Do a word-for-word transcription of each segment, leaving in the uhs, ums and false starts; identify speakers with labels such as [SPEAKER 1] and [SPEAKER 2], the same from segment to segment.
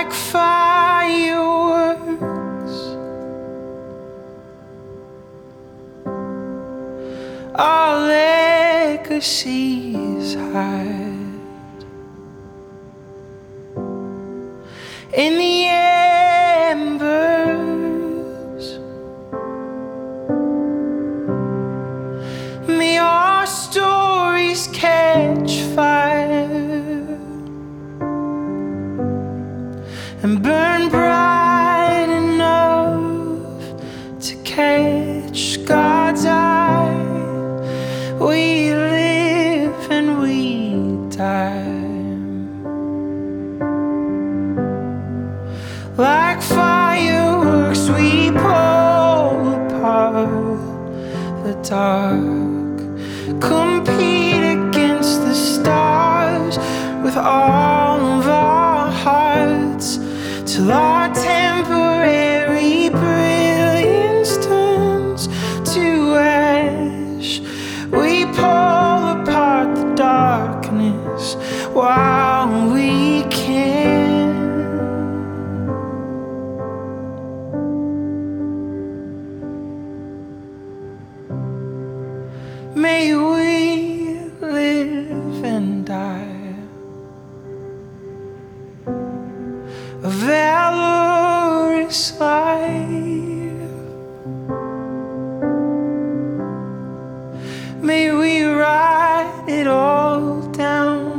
[SPEAKER 1] like fireworks. Our legacies hide in the embers. May our stories catch fire and burn bright enough to catch God's eye. We live and we die like fireworks. We pull apart the dark, compete against the stars with all of our hearts, till our temporary brilliance turns to ash. We pull apart the darkness while we can. May we live and die a valorous life. May we write it all down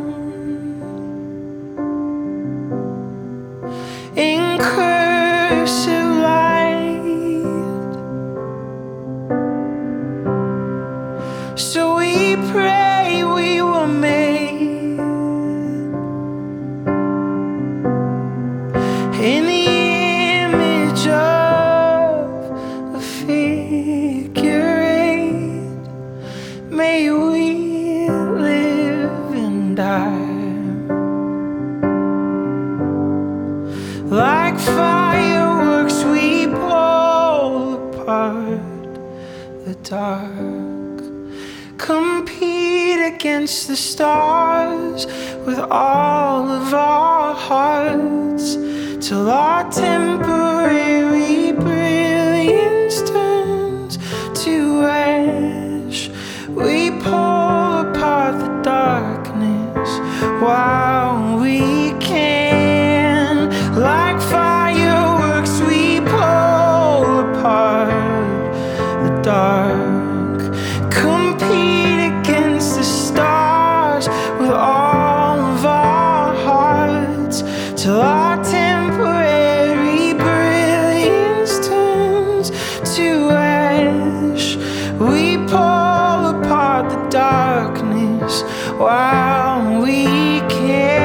[SPEAKER 1] in cursive light. So we pray we were made in the image of a figure eight. May we live and die like fireworks. We pull apart the dark, compete against the stars with all of our hearts, till our temporary brilliance turns to ash. We pull apart the darkness while we can. Like fireworks, we pull apart the dark, compete against the stars with all of our hearts, till our temporary brilliance turns to ash. We pull apart the darkness while we can.